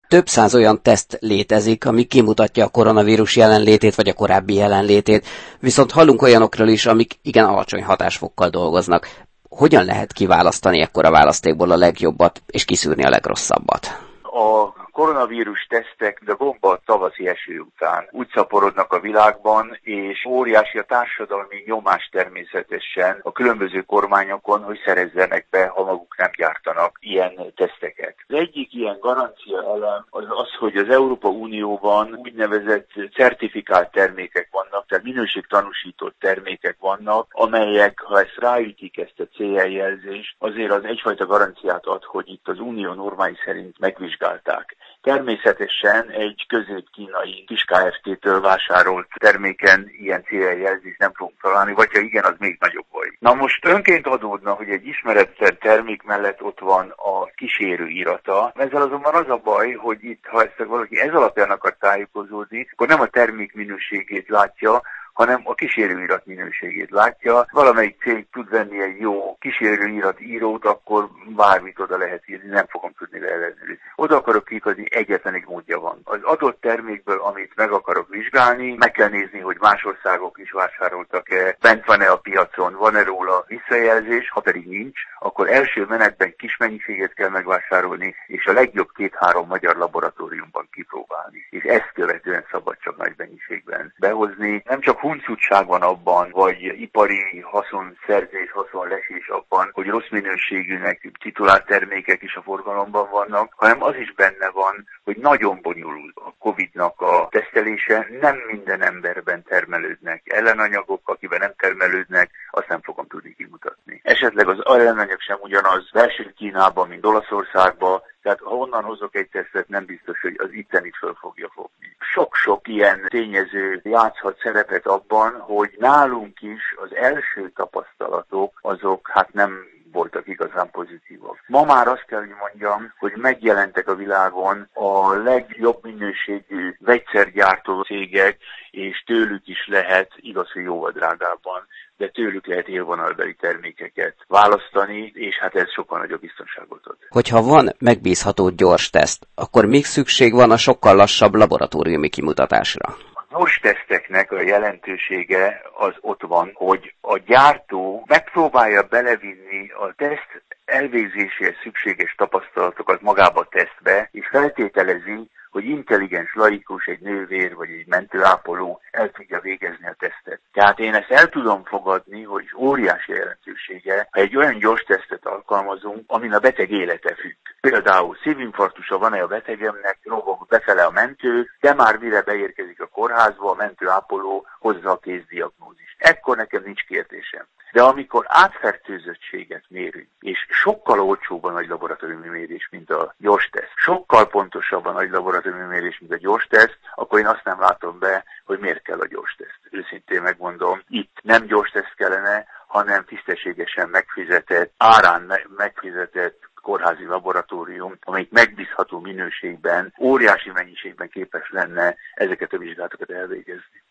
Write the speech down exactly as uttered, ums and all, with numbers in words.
Több száz olyan teszt létezik, ami kimutatja a koronavírus jelenlétét vagy a korábbi jelenlétét, viszont hallunk olyanokról is, amik igen alacsony hatásfokkal dolgoznak. Hogyan lehet kiválasztani ekkora választékból a legjobbat, és kiszűrni a legrosszabbat? A koronavírus tesztek, de bomba tavaszi eső után úgy szaporodnak a világban, és óriási a társadalmi nyomás természetesen a különböző kormányokon, hogy szerezzenek be, ha maguk nem gyártanak ilyen teszteket. Az egyik ilyen garancia elem az az, hogy az Európai Unióban úgynevezett certifikált termékek vannak, tehát minőségtanúsított termékek vannak, amelyek, ha ezt ráütik, ezt a cé e jelzést, azért az egyfajta garanciát ad, hogy itt az unió normái szerint megvizsgálták. Természetesen egy közép-kínai kis ká ef té-től vásárolt terméken ilyen cé e jelzést nem fogunk találni, vagy ha igen, az még nagyobb baj. Na most önként adódna, hogy egy ismeretlen termék mellett ott van a kísérő irata. Ezzel azonban az a baj, hogy itt, ha ezt valaki ez alapján akar tájékozódni, akkor nem a termék minőségét látja, hanem a kísérőirat minőségét látja. Valamelyik cég tud venni egy jó kísérőirat írót, akkor bármit oda lehet írni, nem fogom tudni leellenőrizni. Oda akarok klikadni, egyetlen egy módja van. Az adott termékből, amit meg akarok vizsgálni, meg kell nézni, hogy más országok is vásároltak-e, bent van-e a piacon, van-e róla visszajelzés, ha pedig nincs, akkor első menetben kis mennyiséget kell megvásárolni, és a legjobb két-három magyar laboratóriumban kipróbálni. És ezt követően szabad csak nagy mennyiségben behozni. Nem csak huncutság van abban, vagy ipari haszonszerzés, haszonlesés abban, hogy rossz minőségűnek titulált termékek is a forgalomban vannak, hanem az is benne van, hogy nagyon bonyolult a Covidnak a tesztelése, nem minden emberben termelődnek ellenanyagok, akiben nem termelődnek, azt nem fogom tudni kimutatni. Esetleg az ellenanyag sem ugyanaz belső Kínában, mint Olaszországban, tehát ha onnan hozok egy tesztet, nem biztos, hogy az ittenit föl fogja fogni. Sok-sok ilyen tényező játszhat szerepet abban, hogy nálunk is az első tapasztalatok azok hát nem voltak igazán pozitívak. Ma már azt kell, hogy mondjam, hogy megjelentek a világon a legjobb minőségű vegyszergyártó cégek, és tőlük is lehet, igaz, hogy jóval drágábban, de tőlük lehet élvonalbeli termékeket választani, és hát ez sokkal nagyobb biztonságot ad. Hogyha van megbízható gyors teszt, akkor még szükség van a sokkal lassabb laboratóriumi kimutatásra? A gyors teszteknek a jelentősége az ott van, hogy a gyártó megpróbálja belevinni a teszt elvégzéséhez szükséges tapasztalatokat magába a tesztbe, és feltételezi, hogy intelligens laikus, egy nővér vagy egy mentőápoló el tudja végezni a tesztet. Tehát én ezt el tudom fogadni, hogy óriási jelentősége, ha egy olyan gyors tesztet alkalmazunk, amin a beteg élete függ. Például szívinfarktusa van-e a betegemnek, robog befele a mentő, de már mire beérkezik a kórházba, a mentőápoló hozza a kézdiagnózist. Ekkor nekem nincs kérdésem. De amikor átfertőzöttséget mérünk, és sokkal olcsóbb a nagy laboratóriumi mérés, mint a gyors teszt, sokkal pontosabb a nagy laboratóriumi mérés, mint a gyors teszt, akkor én azt nem látom be, hogy miért kell a gyors teszt. Őszintén megmondom, itt nem gyors teszt kellene, hanem tisztességesen megfizetett, árán megfizetett kórházi laboratórium, amelyik megbízható minőségben, óriási mennyiségben képes lenne ezeket a vizsgálatokat elvégezni.